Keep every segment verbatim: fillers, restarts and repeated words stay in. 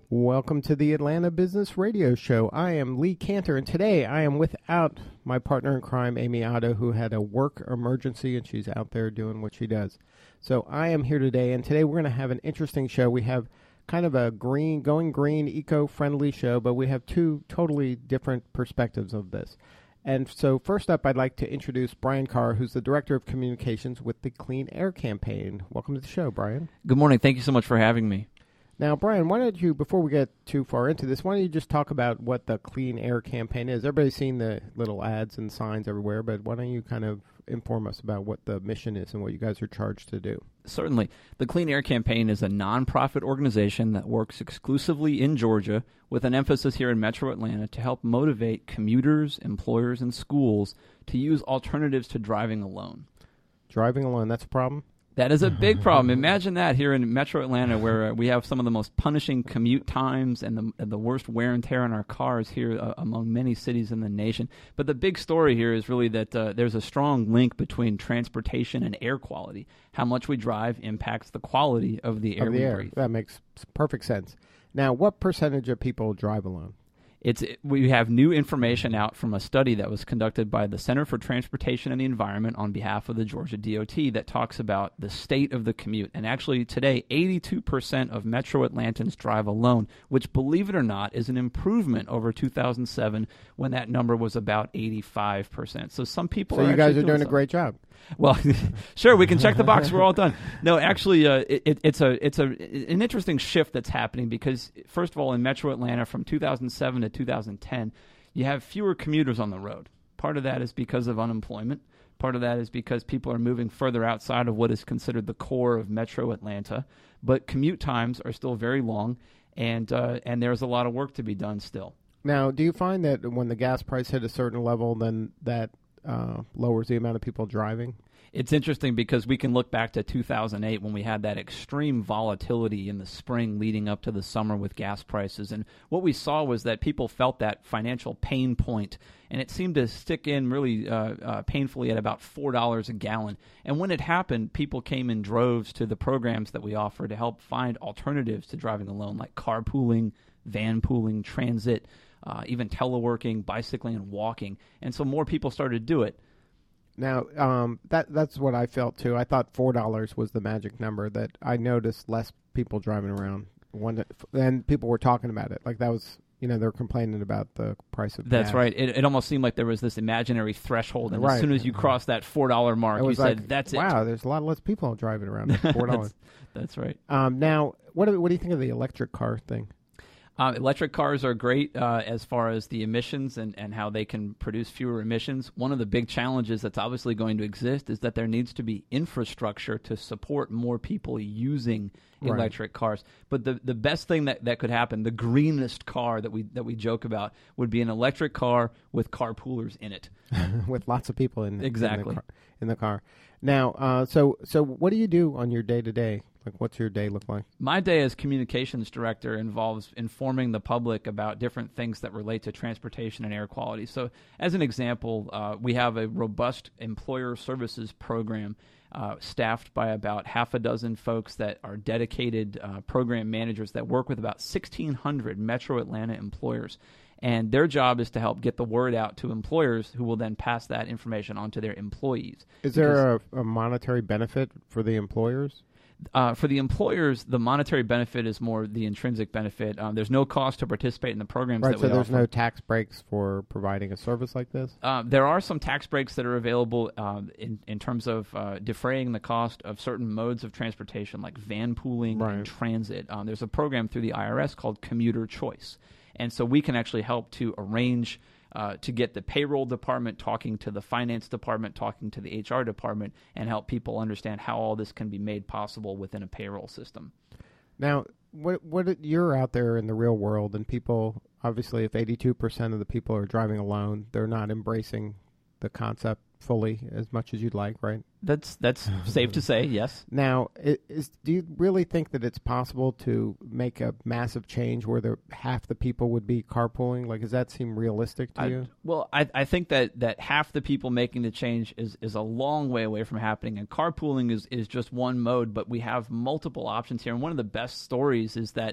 Welcome to the Atlanta Business Radio Show. I am Lee Cantor, and today I am without my partner in crime, Amy Otto, who had a work emergency, and she's out there doing what she does. So I am here today, and today we're going to have an interesting show. We have kind of a green, going green, eco-friendly show, but we have two totally different perspectives of this. And so first up, I'd like to introduce Brian Carr, who's the Director of Communications with the Clean Air Campaign. Welcome to the show, Brian. Good morning. Thank you so much for having me. Now, Brian, why don't you, before we get too far into this, why don't you just talk about what the Clean Air Campaign is? Everybody's seen the little ads and signs everywhere, but why don't you kind of inform us about what the mission is and what you guys are charged to do? Certainly. The Clean Air Campaign is a nonprofit organization that works exclusively in Georgia with an emphasis here in Metro Atlanta to help motivate commuters, employers, and schools to use alternatives to driving alone. Driving alone, that's a problem? That is a big problem. Imagine that here in Metro Atlanta, where uh, we have some of the most punishing commute times and the, and the worst wear and tear on our cars here uh, among many cities in the nation. But the big story here is really that uh, there's a strong link between transportation and air quality. How much we drive impacts the quality of the air of the we air. breathe. That makes perfect sense. Now, what percentage of people drive alone? It's we have new information out from a study that was conducted by the Center for Transportation and the Environment on behalf of the Georgia D O T that talks about the state of the commute. And actually today, eighty-two percent of Metro Atlantans drive alone, which, believe it or not, is an improvement over two thousand seven when that number was about eighty-five percent. So some people So are you guys are doing, doing a something. great job. Well, sure, we can check the box. We're all done. No, actually, uh, it, it's a it's a an interesting shift that's happening because, first of all, in Metro Atlanta from two thousand seven to two thousand ten, you have fewer commuters on the road. Part of that is because of unemployment. Part of that is because people are moving further outside of what is considered the core of Metro Atlanta. But commute times are still very long, and uh, and there's a lot of work to be done still. Now, do you find that when the gas price hit a certain level, then that Uh, lowers the amount of people driving? It's interesting because we can look back to two thousand eight when we had that extreme volatility in the spring leading up to the summer with gas prices. And what we saw was that people felt that financial pain point, and it seemed to stick in really uh, uh, painfully at about four dollars a gallon. And when it happened, people came in droves to the programs that we offer to help find alternatives to driving alone, like carpooling, van pooling, transit, Uh, even teleworking, bicycling, and walking. And so more people started to do it. Now, um, that that's what I felt, too. I thought four dollars was the magic number, that I noticed less people driving around. One, and people were talking about it. Like that was, you know, they're complaining about the price of That's gas. right. It, it almost seemed like there was this imaginary threshold. And Right. as soon as you crossed that four dollar mark, It you was said, like, that's wow, it. there's a lot less people driving around at four dollars. that's, that's right. Um, now, what do, what do you think of the electric car thing? Uh, electric cars are great uh, as far as the emissions and, and how they can produce fewer emissions. One of the big challenges that's obviously going to exist is that there needs to be infrastructure to support more people using Right. electric cars. But the, the best thing that, that could happen, the greenest car that we that we joke about, would be an electric car with carpoolers in it. With lots of people in, Exactly. in, the, car, in the car. Now, uh, so so what do you do on your day-to-day? Like, what's your day look like? My day as communications director involves informing the public about different things that relate to transportation and air quality. So, as an example, uh, we have a robust employer services program uh, staffed by about half a dozen folks that are dedicated uh, program managers that work with about sixteen hundred Metro Atlanta employers. And their job is to help get the word out to employers who will then pass that information on to their employees. Is there a, a monetary benefit for the employers? Uh, for the employers, the monetary benefit is more the intrinsic benefit. Um, there's no cost to participate in the programs Right, that so we there's offer. no tax breaks for providing a service like this? Uh, there are some tax breaks that are available uh, in, in terms of uh, defraying the cost of certain modes of transportation like van pooling Right. and transit. Um, there's a program through the I R S called Commuter Choice. And so we can actually help to arrange uh, to get the payroll department talking to the finance department, talking to the H R department, and help people understand how all this can be made possible within a payroll system. Now, what what you're out there in the real world, and people, obviously, if eighty-two percent of the people are driving alone, they're not embracing the concept fully as much as you'd like, right? That's that's safe to say, yes. Now, i- is do you really think that it's possible to make a massive change where the, half the people would be carpooling? Like, does that seem realistic to I, you? well, I, I think that, that half the people making the change is, is a long way away from happening, and carpooling is, is just one mode, but we have multiple options here. And one of the best stories is that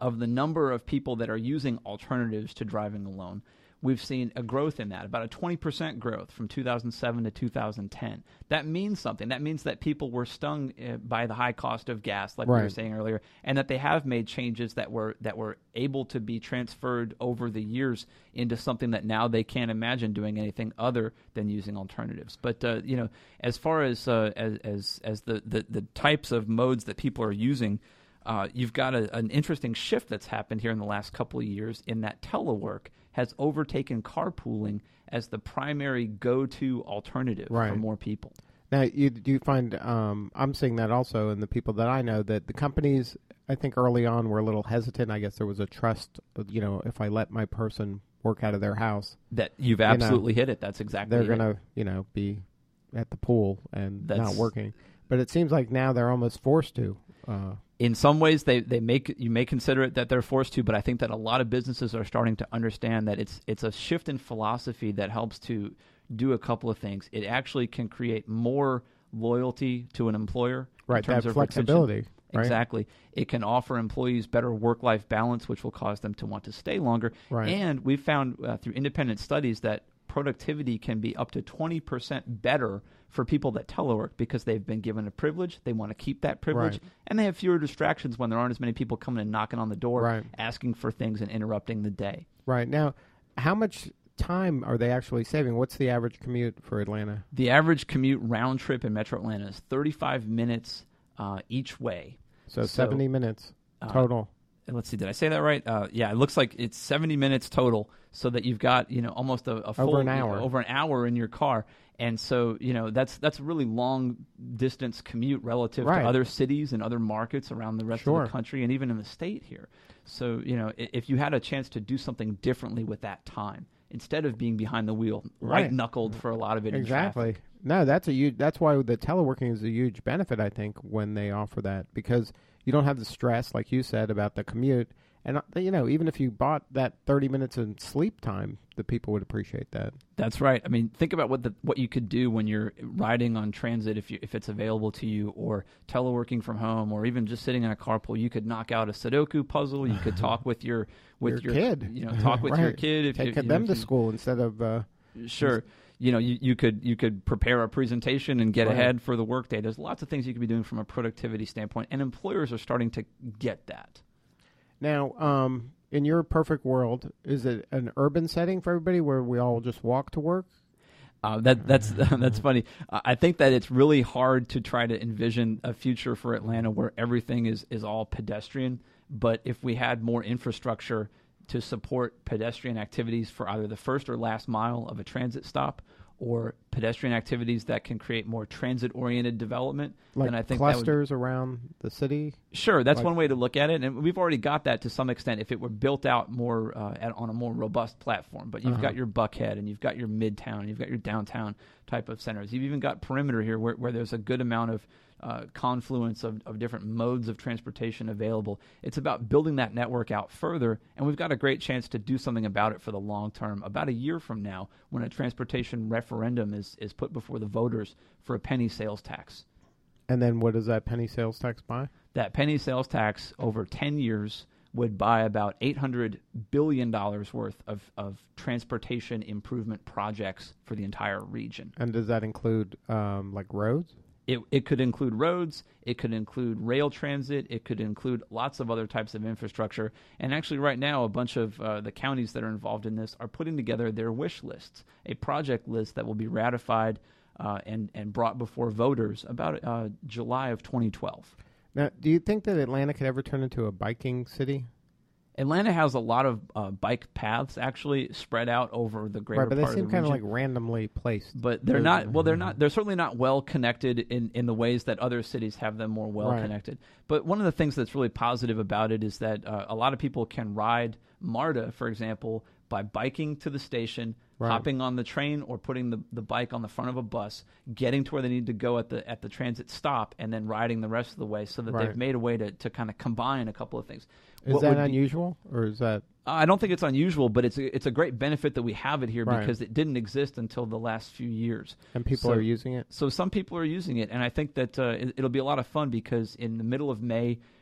of the number of people that are using alternatives to driving alone, we've seen a growth in that, about a twenty percent growth from two thousand seven to two thousand ten. That means something. That means that people were stung uh, by the high cost of gas, like right. we were saying earlier, and that they have made changes that were that were able to be transferred over the years into something that now they can't imagine doing anything other than using alternatives. But uh, you know, as far as uh, as as, as the, the, the types of modes that people are using, uh, you've got a, an interesting shift that's happened here in the last couple of years in that telework has overtaken carpooling as the primary go-to alternative right. for more people. Now, you do you find, um, I'm seeing that also in the people that I know, that the companies, I think early on were a little hesitant. I guess there was a trust, you know, if I let my person work out of their house. That you've absolutely you know, hit it. That's exactly They're it. going to, you know, be at the pool and That's, not working. But it seems like now they're almost forced to. Uh, In some ways, they, they make you may consider it that they're forced to, but I think that a lot of businesses are starting to understand that it's it's a shift in philosophy that helps to do a couple of things. It actually can create more loyalty to an employer right, in terms that of flexibility. Retention. Right? Exactly. It can offer employees better work-life balance, which will cause them to want to stay longer. Right. And we've found uh, through independent studies that productivity can be up to twenty percent better for people that telework because they've been given a privilege. They want to keep that privilege. Right. And they have fewer distractions when there aren't as many people coming and knocking on the door, right. asking for things and interrupting the day. Right. Now, how much time are they actually saving? What's the average commute for Atlanta? The average commute round trip in Metro Atlanta is thirty-five minutes uh, each way. So, So, seventy minutes total. Uh, let's see, did I say that right? Uh, yeah, it looks like it's seventy minutes total, so that you've got, you know, almost a, a full over an hour, you know, over an hour in your car. And so, you know, that's that's a really long distance commute relative right. to other cities and other markets around the rest sure. of the country and even in the state here. So, you know, if you had a chance to do something differently with that time, instead of being behind the wheel, right. white-knuckled for a lot of it exactly. in traffic. No, that's a huge, that's why the teleworking is a huge benefit, I think, when they offer that, because you don't have the stress, like you said, about the commute. And, uh, you know, even if you bought that thirty minutes in sleep time, the people would appreciate that. That's right. I mean, think about what the what you could do when you're riding on transit, if you if it's available to you, or teleworking from home, or even just sitting in a carpool. You could knock out a Sudoku puzzle. You could talk with your with your, your kid. You know, talk with right. your kid. If Take you, them you know, to you, school instead of uh, sure. You know, you, you could you could prepare a presentation and get right. ahead for the workday. There's lots of things you could be doing from a productivity standpoint, and employers are starting to get that. Now, um, in your perfect world, is it an urban setting for everybody where we all just walk to work? Uh, that that's that's funny. I think that it's really hard to try to envision a future for Atlanta where everything is, is all pedestrian. But if we had more infrastructure to support pedestrian activities for either the first or last mile of a transit stop, or pedestrian activities that can create more transit-oriented development, like then I think clusters that would, around the city? Sure, that's like, one way to look at it, and we've already got that to some extent if it were built out more uh, at, on a more robust platform. But you've uh-huh. got your Buckhead, and you've got your Midtown, you've got your downtown type of centers. You've even got perimeter here where, where there's a good amount of uh, confluence of, of different modes of transportation available. It's about building that network out further, and we've got a great chance to do something about it for the long term. About a year from now, when a transportation referendum is, is put before the voters for a penny sales tax. And then what does that penny sales tax buy? That penny sales tax over ten years would buy about eight hundred billion dollars worth of, of transportation improvement projects for the entire region. And does that include um, like roads? It, it could include roads, it could include rail transit, it could include lots of other types of infrastructure. And actually right now, a bunch of uh, the counties that are involved in this are putting together their wish lists, a project list that will be ratified uh, and, and brought before voters about uh, July of twenty twelve. Now, do you think that Atlanta could ever turn into a biking city? Atlanta has a lot of uh, bike paths actually spread out over the greater right, but they part seem of the kind of region. like randomly placed. But they're not. Well, they're not. They're certainly not well connected in, in the ways that other cities have them more well right. connected. But one of the things that's really positive about it is that uh, a lot of people can ride MARTA, for example, by biking to the station, right. hopping on the train, or putting the, the bike on the front of a bus, getting to where they need to go at the at the transit stop, and then riding the rest of the way. So that right. they've made a way to, to kind of combine a couple of things. Is What that would be- unusual, or is that? I don't think it's unusual, but it's a, it's a great benefit that we have it here right. because it didn't exist until the last few years. And people so, are using it? So some people are using it, and I think that uh, it, it'll be a lot of fun because in the middle of May,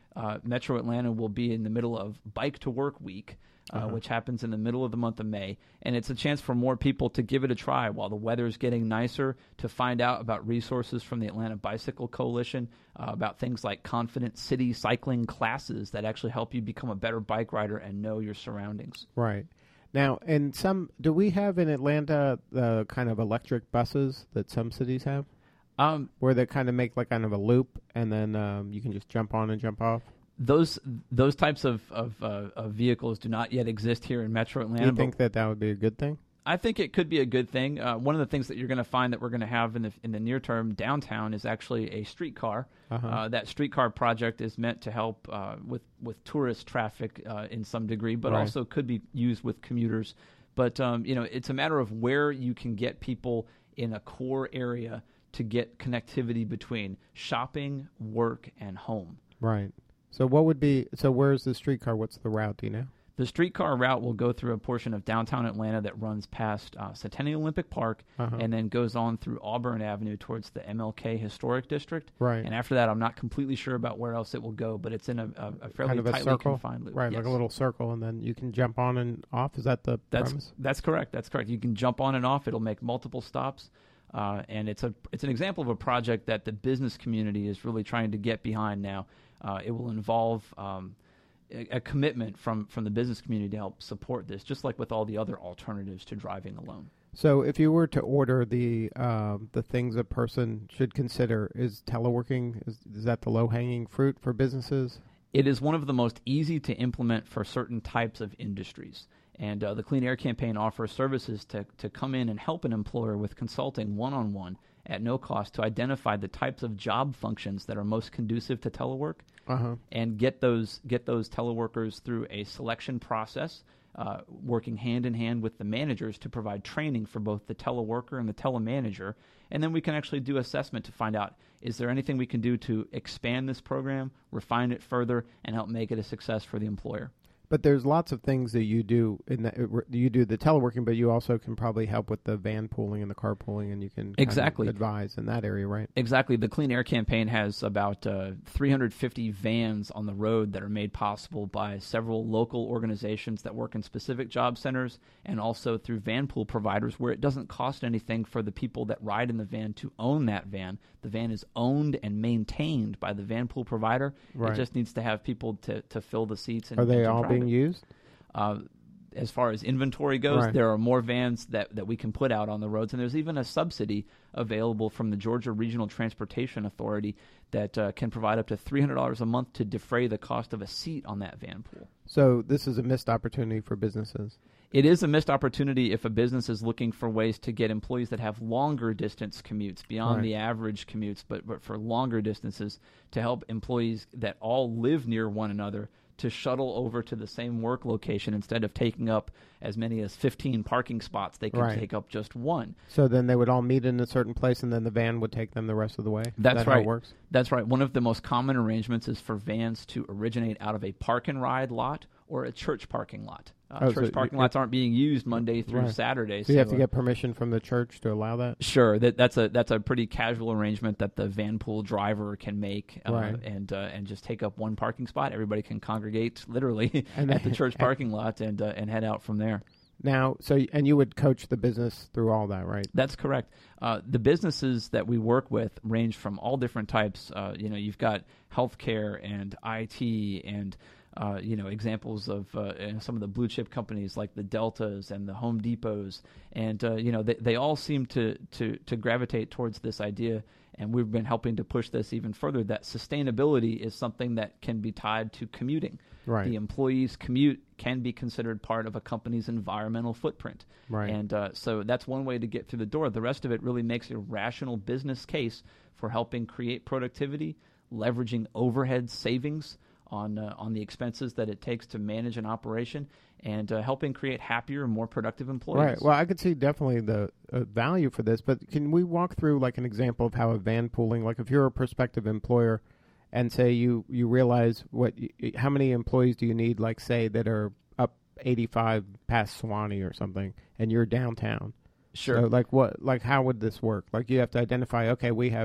uh, Metro Atlanta will be in the middle of Bike to Work Week, uh, uh-huh. which happens in the middle of the month of May. And it's a chance for more people to give it a try while the weather's getting nicer, to find out about resources from the Atlanta Bicycle Coalition, uh, about things like Confident City cycling classes that actually help you become a better bike rider and know your surroundings. Right. Now, in some, do we have in Atlanta the kind of electric buses that some cities have? Um, Where they kind of make like kind of a loop, and then um, you can just jump on and jump off? Those those types of, of, uh, of vehicles do not yet exist here in Metro Atlanta. Do you think that that would be a good thing? I think it could be a good thing. Uh, one of the things that you're going to find that we're going to have in the in the near term downtown is actually a streetcar. Uh-huh. Uh, that streetcar project is meant to help uh, with with tourist traffic uh, in some degree, but right. also could be used with commuters. But um, you know, it's a matter of where you can get people in a core area to get connectivity between shopping, work, and home. Right. So what would be? So where's the streetcar? What's the route? Do you know? The streetcar route will go through a portion of downtown Atlanta that runs past uh, Centennial Olympic Park uh-huh. and then goes on through Auburn Avenue towards the M L K Historic District. Right. And after that, I'm not completely sure about where else it will go, but it's in a, a, a fairly kind of a tightly circle? confined loop. Right, yes. like a little circle, and then you can jump on and off. Is that the that's, premise? That's correct. That's correct. You can jump on and off. It'll make multiple stops. Uh, and it's a it's an example of a project that the business community is really trying to get behind now. Uh, it will involve um, a, a commitment from, from the business community to help support this, just like with all the other alternatives to driving alone. So if you were to order the um, the things a person should consider, is teleworking, is, is that the low-hanging fruit for businesses? It is one of the most easy to implement for certain types of industries. And uh, the Clean Air Campaign offers services to, to come in and help an employer with consulting one-on-one at no cost to identify the types of job functions that are most conducive to telework uh-huh. and get those get those teleworkers through a selection process, uh, working hand-in-hand with the managers to provide training for both the teleworker and the telemanager. And then we can actually do assessment to find out, is there anything we can do to expand this program, refine it further, and help make it a success for the employer. But there's lots of things that you do in that you do the teleworking, but you also can probably help with the van pooling and the carpooling, and you can kind exactly of advise in that area, right? Exactly. The Clean Air Campaign has about uh, three hundred fifty vans on the road that are made possible by several local organizations that work in specific job centers, and also through van pool providers where it doesn't cost anything for the people that ride in the van to own that van. The van is owned and maintained by the van pool provider. Right. It just needs to have people to, to fill the seats. And, are they and all being it. used? Uh, as far as inventory goes, right. there are more vans that, that we can put out on the roads, and there's even a subsidy available from the Georgia Regional Transportation Authority that uh, can provide up to three hundred dollars a month to defray the cost of a seat on that van pool. So this is a missed opportunity for businesses. It is a missed opportunity if a business is looking for ways to get employees that have longer distance commutes beyond right. the average commutes, but, but for longer distances to help employees that all live near one another to shuttle over to the same work location instead of taking up as many as fifteen parking spots. They could right. take up just one. So then they would all meet in a certain place, and then the van would take them the rest of the way? That's Is that right. how it works? That's right. One of the most common arrangements is for vans to originate out of a park and ride lot or a church parking lot. Uh, oh, church so parking you, lots aren't being used Monday through right. Saturday. So, so you have to uh, get permission from the church to allow that? Sure. That, that's a that's a pretty casual arrangement that the van pool driver can make uh, right. and uh, and just take up one parking spot. Everybody can congregate literally and at the church parking lot and uh, and head out from there. Now, so and you would coach the business through all that, right? That's correct. Uh, the businesses that we work with range from all different types. Uh, you know, you've got healthcare and I T and uh, you know examples of uh, some of the blue chip companies like the Deltas and the Home Depots, and uh, you know they they all seem to to to gravitate towards this idea. And we've been helping to push this even further, that sustainability is something that can be tied to commuting. Right. The employee's commute can be considered part of a company's environmental footprint. Right. And uh, so that's one way to get through the door. The rest of it really makes a rational business case for helping create productivity, leveraging overhead savings on uh, on the expenses that it takes to manage an operation, and uh, helping create happier and more productive employees. Right. Well, I could see definitely the uh, value for this, but can we walk through like an example of how a van pooling, like if you're a prospective employer and say you, you realize what, y- how many employees do you need, like say that are up eighty-five past Suwannee or something, and you're downtown. Sure. So like what, like how would this work? Like you have to identify, okay, we have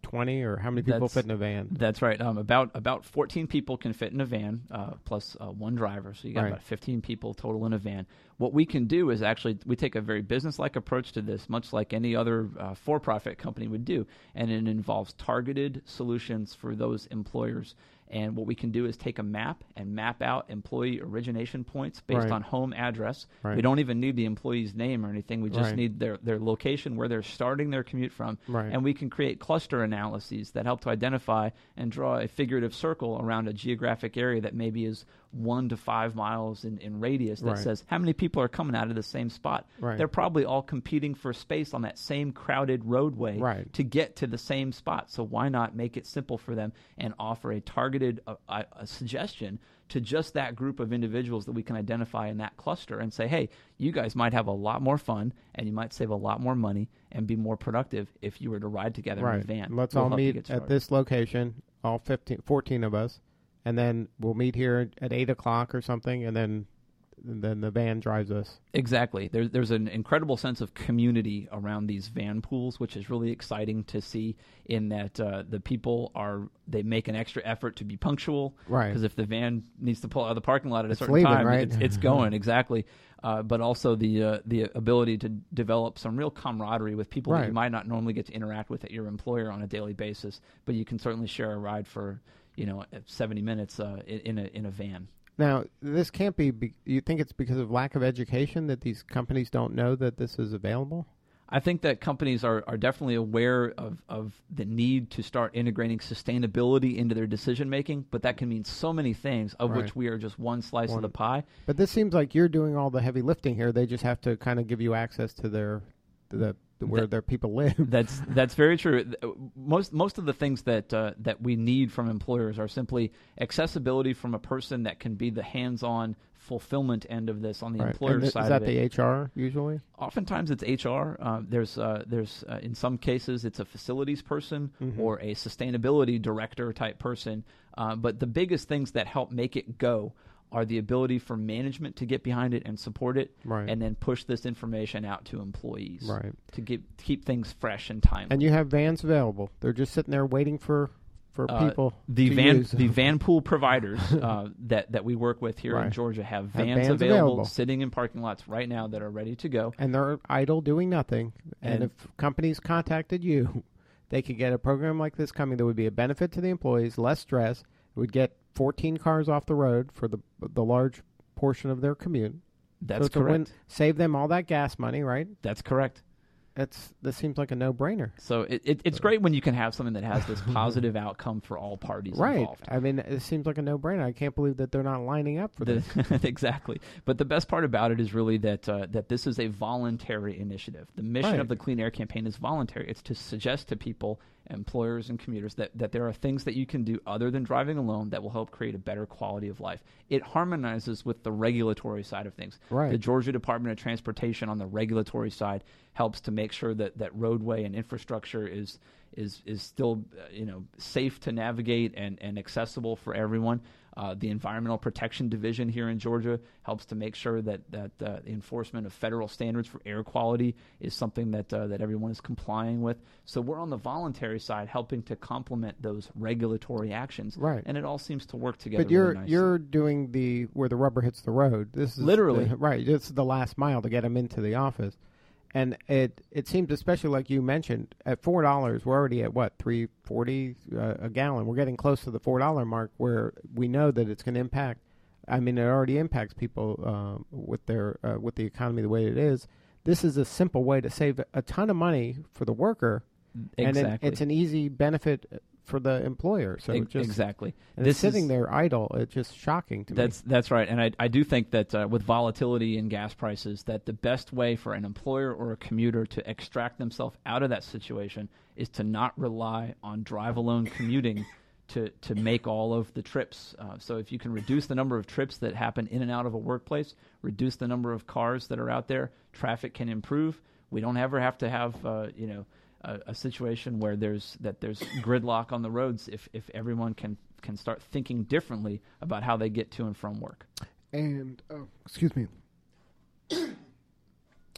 twenty, or how many people That's- fit in a van? That's right. Um, about about fourteen people can fit in a van, uh, plus uh, one driver. So you got Right. about fifteen people total in a van. What we can do is actually we take a very business-like approach to this, much like any other uh, for-profit company would do, and it involves targeted solutions for those employers. And what we can do is take a map and map out employee origination points based Right. on home address. Right. We don't even need the employee's name or anything. We just Right. need their, their location, where they're starting their commute from. Right. And we can create cluster analyses that help to identify and draw a figurative circle around a geographic area that maybe is one to five miles in, in radius that Right. says how many people are coming out of the same spot. Right. They're probably all competing for space on that same crowded roadway Right. to get to the same spot. So why not make it simple for them and offer a targeted uh, uh, a suggestion to just that group of individuals that we can identify in that cluster and say, hey, you guys might have a lot more fun and you might save a lot more money and be more productive if you were to ride together in a Right. van. Let's We'll all help you meet get at started. this location, all fifteen, fourteen of us, and then we'll meet here at eight o'clock or something, and then and then the van drives us. Exactly. There's there's an incredible sense of community around these van pools, which is really exciting to see. In that uh, the people are they make an extra effort to be punctual, Right. Because if the van needs to pull out of the parking lot at It's a certain leaving, time, right? it's, it's going exactly. Uh, but also the uh, the ability to develop some real camaraderie with people that Right. you might not normally get to interact with at your employer on a daily basis, but you can certainly share a ride for you know seventy minutes uh, in, in a in a van. Now, this can't be, be. You think it's because of lack of education that these companies don't know that this is available? I think that companies are, are definitely aware of, of the need to start integrating sustainability into their decision making, but that can mean so many things, of Right. which we are just one slice One. of the pie. But this seems like you're doing all the heavy lifting here. They just have to kind of give you access to their to the where That- their people live. That's that's very true. Most most of the things that uh, that we need from employers are simply accessibility from a person that can be the hands-on fulfillment end of this on the Right. employer And th- side is that of it. the H R usually? Oftentimes it's H R. Uh, there's uh, there's uh, in some cases it's a facilities person Mhm. or a sustainability director type person. Uh, but the biggest things that help make it go are the ability for management to get behind it and support it, Right. and then push this information out to employees Right. to get to keep things fresh and timely. And you have vans available. They're just sitting there waiting for for Uh, people. the to van use. the van pool providers uh, that that we work with here in Right. Georgia have Have vans, vans available, available. sitting in parking lots right now that are ready to go. and they're idle doing nothing. And, And- if companies contacted you, they could get a program like this coming that would be a benefit to the employees, less stress. It would get fourteen cars off the road for the the large portion of their commute. That's so it's a win- correct. Save them all that gas money, right? That's correct. It's this seems like a no-brainer. So it, it, it's great when you can have something that has this positive outcome for all parties Right. involved. I mean, it seems like a no-brainer. I can't believe that they're not lining up for this. The, exactly. But the best part about it is really that uh, that this is a voluntary initiative. The mission Right. of the Clean Air Campaign is voluntary. It's to suggest to people, employers and commuters, that, that there are things that you can do other than driving alone that will help create a better quality of life. It harmonizes with the regulatory side of things. Right. The Georgia Department of Transportation on the regulatory side helps to make sure that, that roadway and infrastructure is is is still uh, you know safe to navigate and, and accessible for everyone. Uh, the Environmental Protection Division here in Georgia helps to make sure that that uh, the enforcement of federal standards for air quality is something that uh, that everyone is complying with. So we're on the voluntary side, helping to complement those regulatory actions, Right. and it all seems to work together. But you're really nicely. you're doing the where the rubber hits the road. This is Literally. the- right. This is the last mile to get them into the office, and it it seems, especially like you mentioned, at four dollars, we're already at what three forty uh, a gallon. We're getting close to the four dollar mark, where we know that it's going to impact. I mean, it already impacts people um, with their uh, with the economy the way it is. This is a simple way to save a ton of money for the worker, and exactly. it, it's an easy benefit for the employer. So Ex- it just exactly. and This it's sitting is- there idle. It's just shocking to That's me. that's right, and I I do think that uh, with volatility in gas prices, that the best way for an employer or a commuter to extract themselves out of that situation is to not rely on drive alone commuting to to make all of the trips. Uh, so if you can reduce the number of trips that happen in and out of a workplace, reduce the number of cars that are out there, traffic can improve. We don't ever have to have uh, you know. A, a situation where there's that there's gridlock on the roads if, if everyone can, can start thinking differently about how they get to and from work. And oh, excuse me.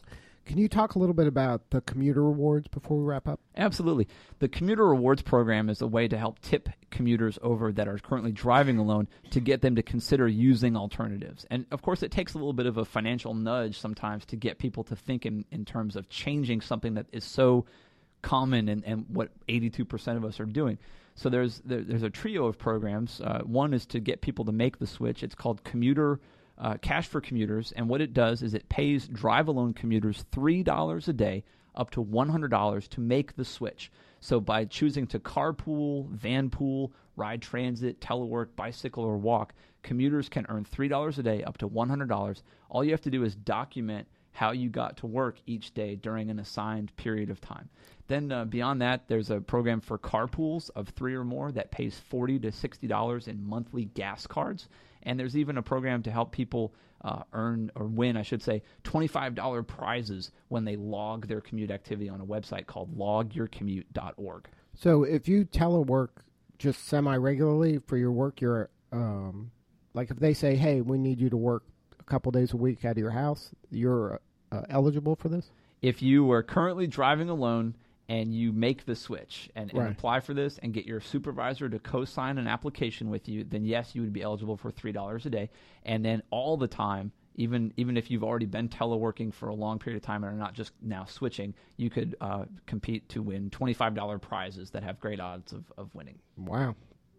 Can you talk a little bit about the commuter rewards before we wrap up? Absolutely. The commuter rewards program is a way to help tip commuters over that are currently driving alone to get them to consider using alternatives. And of course, it takes a little bit of a financial nudge sometimes to get people to think in, in terms of changing something that is so common and, and what eighty-two percent of us are doing. So there's there, there's a trio of programs. Uh, one is to get people to make the switch. It's called Commuter Uh, Cash for Commuters, and what it does is it pays drive-alone commuters three dollars a day up to one hundred dollars to make the switch. So by choosing to carpool, vanpool, ride transit, telework, bicycle, or walk, commuters can earn three dollars a day up to one hundred dollars. All you have to do is document how you got to work each day during an assigned period of time. Then uh, beyond that, there's a program for carpools of three or more that pays forty to sixty dollars in monthly gas cards. And there's even a program to help people uh, earn or win, I should say, twenty-five dollars prizes when they log their commute activity on a website called log your commute dot org. So if you telework just semi-regularly for your work, you're um, like if they say, hey, we need you to work a couple days a week out of your house, you're uh, eligible for this? If you are currently driving alone and you make the switch and, and Right. apply for this and get your supervisor to co-sign an application with you, then yes, you would be eligible for three dollars a day. And then all the time, even even if you've already been teleworking for a long period of time and are not just now switching, you could uh, compete to win twenty-five dollars prizes that have great odds of, of winning. Wow.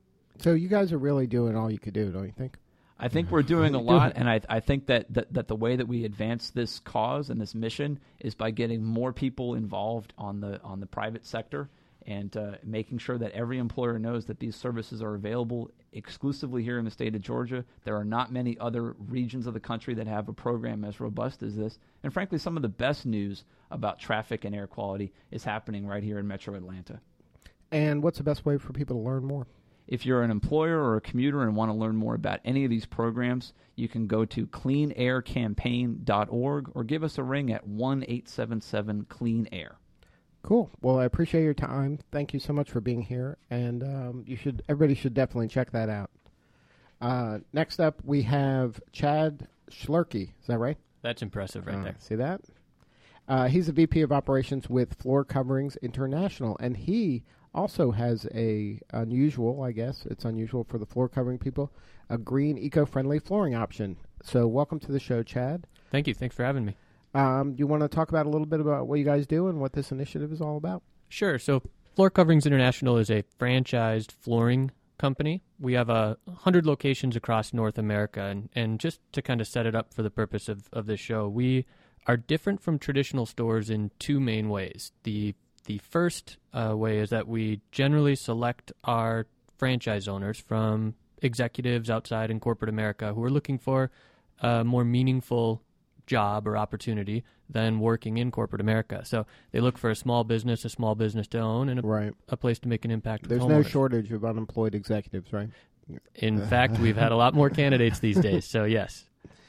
So you guys are really doing all you could do, don't you think? I think we're doing a lot, and I, I think that, that, that the way that we advance this cause and this mission is by getting more people involved on the on the private sector and uh, making sure that every employer knows that these services are available exclusively here in the state of Georgia. There are not many other regions of the country that have a program as robust as this. And frankly, some of the best news about traffic and air quality is happening right here in Metro Atlanta. And what's the best way for people to learn more? If you're an employer or a commuter and want to learn more about any of these programs, you can go to clean air campaign dot org or give us a ring at one eight seven seven clean air. Cool. Well, I appreciate your time. Thank you so much for being here, and um, you should. Everybody should definitely check that out. Uh, next up, we have Chad Schlerke. Is that right? That's impressive right uh, there. See that? Uh, he's a V P of Operations with Floor Coverings International, and he also has a unusual, I guess, it's unusual for the floor covering people, a green, eco-friendly flooring option. So welcome to the show, Chad. Thank you. Thanks for having me. Um, do you want to talk about a little bit about what you guys do and what this initiative is all about? Sure. So Floor Coverings International is a franchised flooring company. We have a uh, hundred locations across North America, and, and just to kind of set it up for the purpose of, of this show, we are different from traditional stores in two main ways. The The first uh, way is that we generally select our franchise owners from executives outside in corporate America who are looking for a more meaningful job or opportunity than working in corporate America. So they look for a small business, a small business to own, and a, right. a place to make an impact with There's homeowners. no shortage of unemployed executives, right? In fact, we've had a lot more candidates these days, so yes.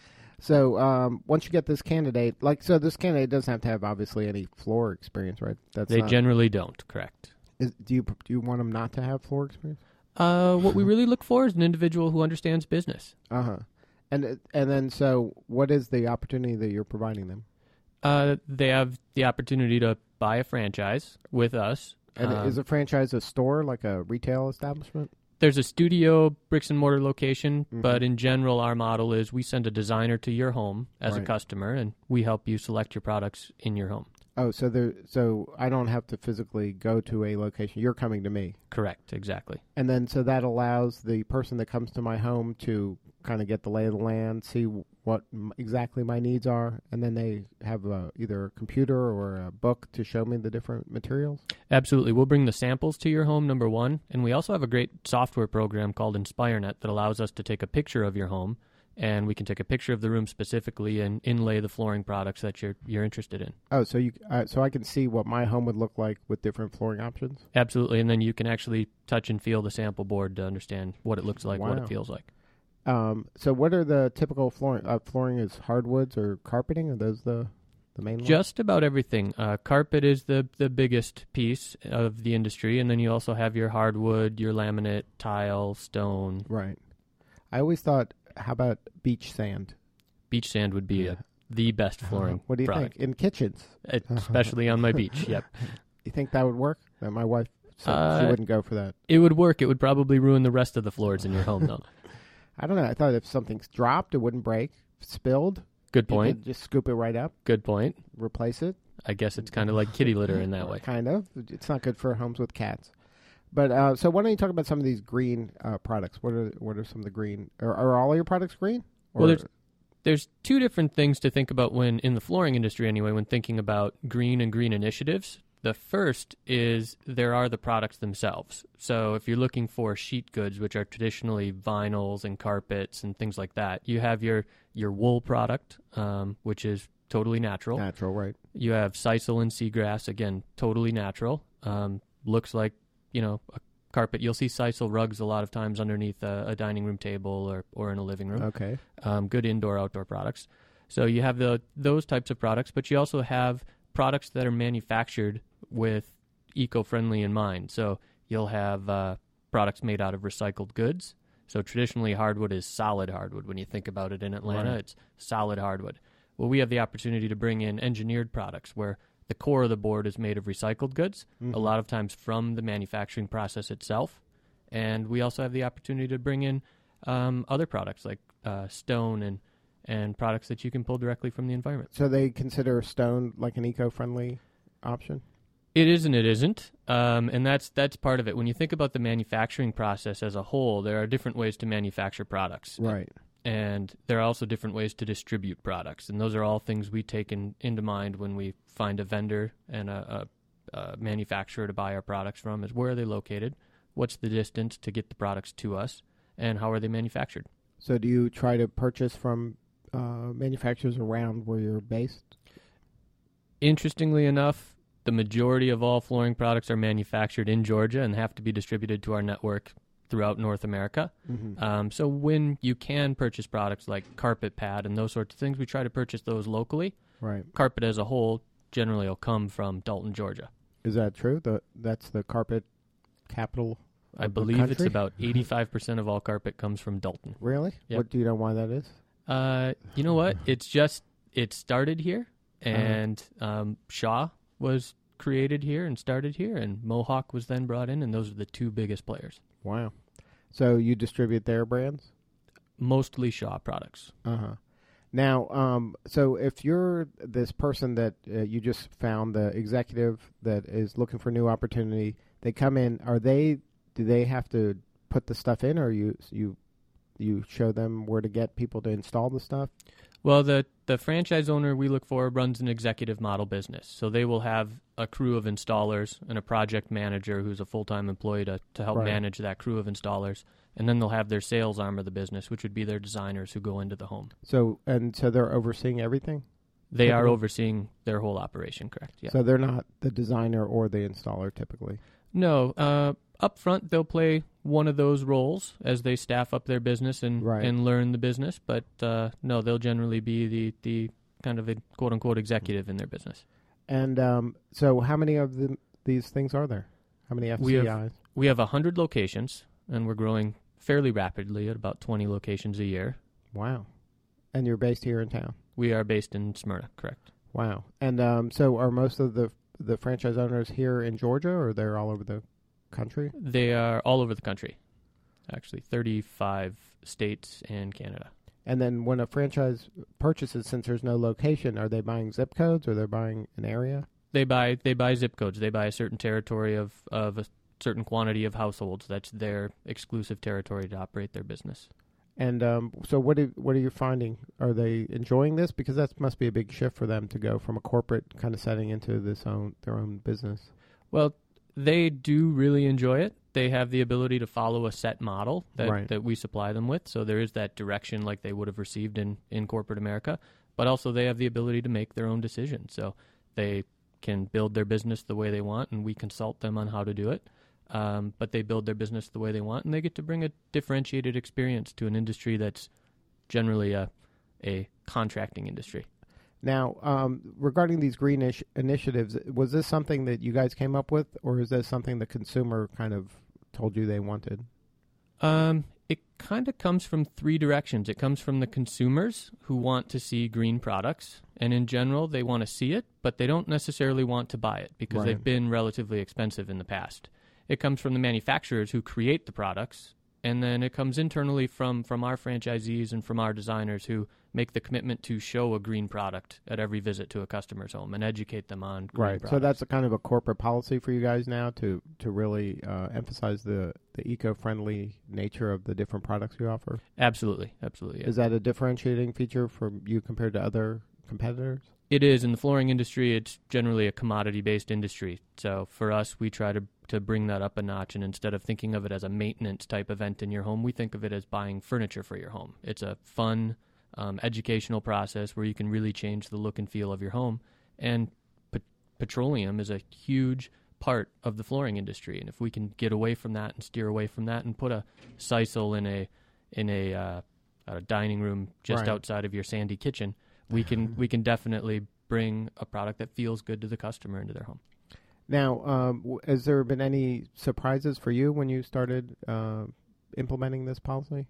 So um, once you get this candidate, like, so this candidate doesn't have to have, obviously, any floor experience, right? That's They not, generally don't, correct. is, do you do you want them not to have floor experience? Uh, what we really look for is an individual who understands business. Uh-huh. And it- and then, so what is the opportunity that you're providing them? Uh, they have the opportunity to buy a franchise with us. And Um, is a franchise a store, like a retail establishment? There's a studio bricks and mortar location, Mhm. but in general, our model is we send a designer to your home as Right. a customer, and we help you select your products in your home. Oh, so there, so I don't have to physically go to a location. You're coming to me. Correct, exactly. And then, so that allows the person that comes to my home to kind of get the lay of the land, see what m- exactly my needs are, and then they have a, either a computer or a book to show me the different materials? Absolutely. We'll bring the samples to your home, number one, and we also have a great software program called InspireNet that allows us to take a picture of your home, and we can take a picture of the room specifically and inlay the flooring products that you're you're interested in. Oh, so you, uh, so I can see what my home would look like with different flooring options? Absolutely, and then you can actually touch and feel the sample board to understand what it looks like, what Wow. it feels like. Um, so what are the typical flooring? Uh, flooring is hardwoods or carpeting? Are those the, the main ones? Just about everything. Uh, carpet is the, the biggest piece of the industry, and then you also have your hardwood, your laminate, tile, stone. Right. I always thought, how about beach sand? Beach sand would be Yeah. a the best flooring Uh, what do you product. think? In kitchens? It- especially on my beach, yep. You think that would work? That my wife said Uh, she wouldn't go for that. It would work. It would probably ruin the rest of the floors in your home, though. I don't know. I thought if something's dropped, it wouldn't break. Spilled, Good you point. could just scoop it right up, Good point. replace it. I guess it's kind of like kitty litter in that way. Kind of. It's not good for homes with cats. But uh, so why don't you talk about some of these green uh, products? What are what are some of the green? Are, are all your products green? Or Well, there's there's two different things to think about when in the flooring industry anyway. When thinking about green and green initiatives, the first is there are the products themselves. So if you're looking for sheet goods, which are traditionally vinyls and carpets and things like that, you have your your wool product, um, which is totally natural. natural, right? You have sisal and seagrass, again, totally natural. Um, looks like, you know, a carpet. You'll see sisal rugs a lot of times underneath a, a dining room table or, or in a living room. Okay. Um, good indoor, outdoor products. So you have the those types of products, but you also have products that are manufactured with eco-friendly in mind. So you'll have uh, products made out of recycled goods. So traditionally, hardwood is solid hardwood. When you think about it in Atlanta, Right. it's solid hardwood. Well, we have the opportunity to bring in engineered products where the core of the board is made of recycled goods, Mhm. a lot of times from the manufacturing process itself. And we also have the opportunity to bring in um, other products like uh, stone and, and products that you can pull directly from the environment. So they consider stone like an eco-friendly option? It is and it isn't, um, and that's that's part of it. When you think about the manufacturing process as a whole, there are different ways to manufacture products. Right. And there are also different ways to distribute products. And those are all things we take in, into mind when we find a vendor and a, a, a manufacturer to buy our products from is where are they located, what's the distance to get the products to us, and how are they manufactured. So do you try to purchase from uh, manufacturers around where you're based? Interestingly enough, the majority of all flooring products are manufactured in Georgia and have to be distributed to our network throughout North America. Mm-hmm. Um, so when you can purchase products like carpet pad and those sorts of things, we try to purchase those locally. Right. Carpet as a whole generally will come from Dalton, Georgia. Is that true? The That's the carpet capital I of the believe it's country? about eighty-five percent of all carpet comes from Dalton. Really? Yep. What do you know why that is? Uh, you know what? It's just, it started here, and um, Shaw was created here and started here, and Mohawk was then brought in, and those are the two biggest players. Wow. So you distribute their brands? Mostly Shaw products. Uh-huh. Now, um, so if you're this person that uh, you just found, the executive that is looking for new opportunity, they come in, are they, do they have to put the stuff in, or you you you show them where to get people to install the stuff? Well, the, the franchise owner we look for runs an executive model business. So they will have a crew of installers and a project manager who's a full-time employee to, to help Right. manage that crew of installers. And then they'll have their sales arm of the business, which would be their designers who go into the home. So, and so they're overseeing everything? They are Typical. overseeing their whole operation, correct? Yeah. So they're not the designer or the installer typically? No, uh, up front they'll play one of those roles as they staff up their business and Right. and learn the business. But uh, no, they'll generally be the, the kind of a quote unquote executive in their business. And um, so how many of the, these things are there? How many F C We Is? have- We have a hundred locations, and we're growing fairly rapidly at about twenty locations a year. Wow. And you're based here in town? We are based in Smyrna, correct? Wow. And um, so are most of the the franchise owners here in Georgia, or they're all over the country? They are all over the country, actually thirty-five states and Canada. And then when a franchise purchases, since there's no location, are they buying zip codes, or they're buying an area? They buy they buy zip codes. They buy a certain territory of, of a certain quantity of households. That's their exclusive territory to operate their business. And um, so what, do, what are you finding? Are they enjoying this? Because that must be a big shift for them to go from a corporate kind of setting into this own their own business. Well, they do really enjoy it. They have the ability to follow a set model that, Right. that we supply them with. So there is that direction like they would have received in, in corporate America. But also they have the ability to make their own decisions. So they can build their business the way they want, and we consult them on how to do it. Um, but they build their business the way they want, and they get to bring a differentiated experience to an industry that's generally a, a contracting industry. Now, um, regarding these green ish- initiatives, was this something that you guys came up with, or is this something the consumer kind of told you they wanted? Um, It kind of comes from three directions. It comes from the consumers who want to see green products, and in general, they want to see it, but they don't necessarily want to buy it because Right. they've been relatively expensive in the past. It comes from the manufacturers who create the products, and then it comes internally from, from our franchisees and from our designers who make the commitment to show a green product at every visit to a customer's home and educate them on green Right. products. So that's a kind of a corporate policy for you guys now to to really uh, emphasize the, the eco-friendly nature of the different products you offer. Absolutely, absolutely. Yeah. Is that a differentiating feature for you compared to other competitors? It is. In the flooring industry, it's generally a commodity-based industry. So for us, we try to to bring that up a notch, and instead of thinking of it as a maintenance type event in your home, we think of it as buying furniture for your home. It's a fun, um, educational process where you can really change the look and feel of your home. And pe- petroleum is a huge part of the flooring industry, and if we can get away from that and steer away from that and put a sisal in a in a, uh, a dining room just Right. outside of your sandy kitchen, we can we can definitely bring a product that feels good to the customer into their home. Now, um, w- has there been any surprises for you when you started uh, implementing this policy?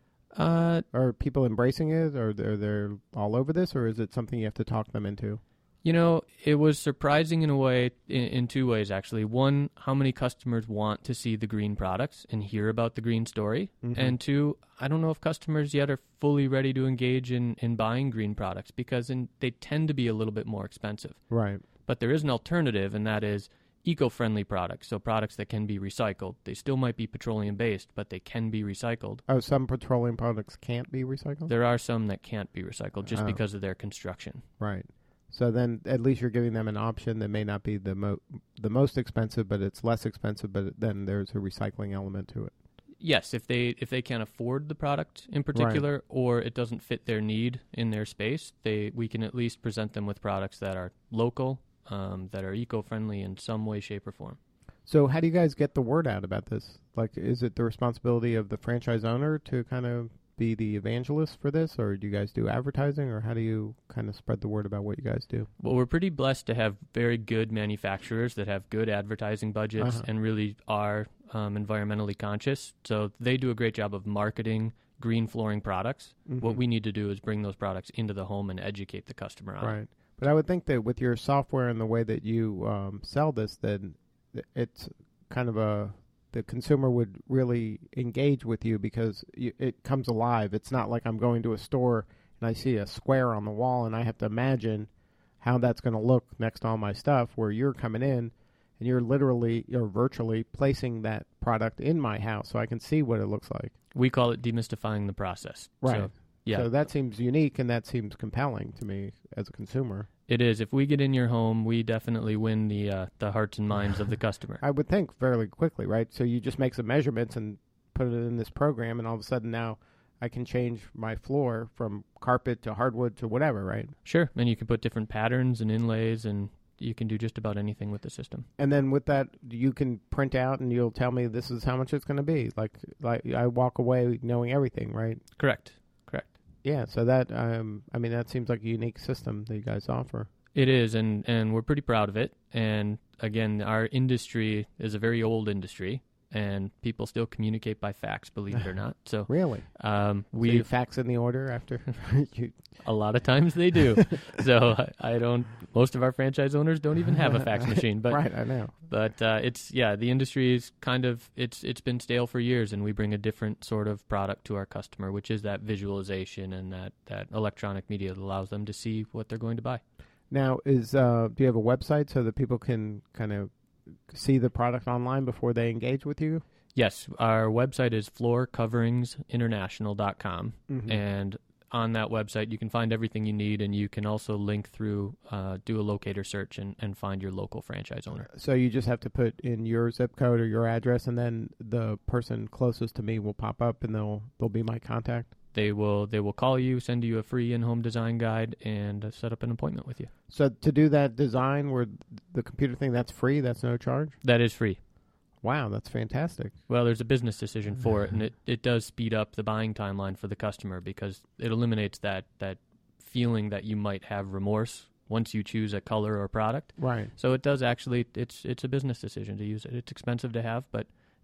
Uh, Are people embracing it, or they're they're all over this, or is it something you have to talk them into? You know, it was surprising in a way, in, in two ways, actually. One, how many customers want to see the green products and hear about the green story. Mhm. And two, I don't know if customers yet are fully ready to engage in, in buying green products because in, they tend to be a little bit more expensive. Right. But there is an alternative, and that is eco-friendly products, so products that can be recycled. They still might be petroleum-based, but they can be recycled. Oh, some petroleum products can't be recycled? There are some that can't be recycled just Oh. because of their construction. Right. So then at least you're giving them an option that may not be the mo- the most expensive, but it's less expensive, but then there's a recycling element to it. Yes, if they if they can't afford the product in particular, or it doesn't fit their need in their space, they we can at least present them with products that are local, um, that are eco-friendly in some way, shape, or form. So how do you guys get the word out about this? Like, is it the responsibility of the franchise owner to kind of be the evangelist for this, or do you guys do advertising, or how do you kind of spread the word about what you guys do? Well, we're pretty blessed to have very good manufacturers that have good advertising budgets Uh-huh. and really are um, environmentally conscious. So they do a great job of marketing green flooring products. Mhm. What we need to do is bring those products into the home and educate the customer on it. Right. But I would think that with your software and the way that you um, sell this, then it's kind of a the consumer would really engage with you because you, it comes alive. It's not like I'm going to a store and I see a square on the wall and I have to imagine how that's going to look next to all my stuff, where you're coming in and you're literally or virtually placing that product in my house so I can see what it looks like. We call it demystifying the process. Right. So, yeah. So that seems unique and that seems compelling to me as a consumer. It is. If we get in your home, we definitely win the uh, the hearts and minds of the customer. I would think fairly quickly, right? So you just make some measurements and put it in this program, and all of a sudden now I can change my floor from carpet to hardwood to whatever, right? Sure. And you can put different patterns and inlays, and you can do just about anything with the system. And then with that, you can print out and you'll tell me this is how much it's going to be. Like, like I walk away knowing everything, right? Correct. Correct. Yeah. So that, um, I mean, that seems like a unique system that you guys offer. It is, and, and we're pretty proud of it. And again, our industry is a very old industry, and people still communicate by fax, believe it or not. So Really? um, We we so fax in the order after you. a lot of times they do. So I, I don't. Most of our franchise owners don't even have a fax machine. But Right, I know. But uh, it's yeah, the industry is kind of it's it's been stale for years, and we bring a different sort of product to our customer, which is that visualization and that, that electronic media that allows them to see what they're going to buy. Now, is uh, do you have a website so that people can kind of see the product online before they engage with you? Yes, our website is floor coverings international dot com, Mhm. and on that website you can find everything you need, and you can also link through, uh, do a locator search and, and find your local franchise owner. So you just have to put in your zip code or your address, and then the person closest to me will pop up, and they'll they'll be my contact. They will they will call you, send you a free in-home design guide, and uh, set up an appointment with you. So to do that design, where the computer thing, that's free. That's no charge. That is free. Wow, that's fantastic. Well, there's a business decision for it, and it, it does speed up the buying timeline for the customer because it eliminates that, that feeling that you might have remorse once you choose a color or product. Right. So it does actually, it's it's a business decision to use it. It's expensive to have, but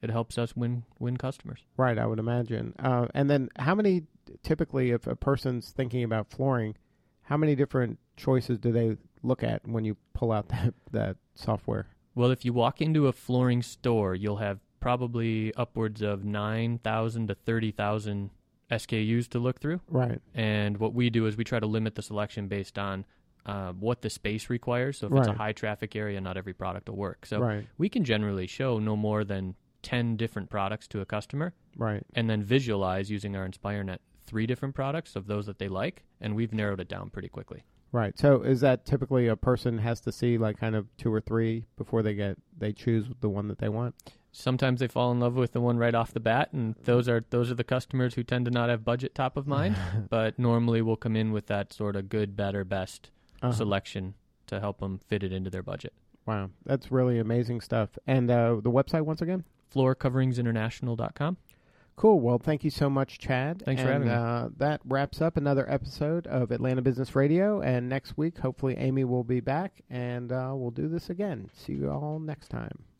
it helps us win win customers. Right, I would imagine. Uh, and then how many, typically, if a person's thinking about flooring, how many different choices do they look at when you pull out that, that software? Well, if you walk into a flooring store, you'll have probably upwards of nine thousand to thirty thousand S K Us to look through. Right. And what we do is we try to limit the selection based on uh, what the space requires. So if it's a Right. high traffic area, not every product will work. So Right. we can generally show no more than ten different products to a customer Right. and then visualize using our InspireNet three different products of those that they like, and we've narrowed it down pretty quickly. Right. So is that typically a person has to see like kind of two or three before they get they choose the one that they want? Sometimes they fall in love with the one right off the bat, and those are those are the customers who tend to not have budget top of mind. But normally we'll come in with that sort of good, better, best Uh-huh. selection to help them fit it into their budget. Wow, that's really amazing stuff. And uh, the website once again? floor coverings international dot com. Cool. Well, thank you so much, Chad. Thanks and, for having me. Uh, that wraps up another episode of Atlanta Business Radio. And next week, hopefully, Amy will be back, and uh, we'll do this again. See you all next time.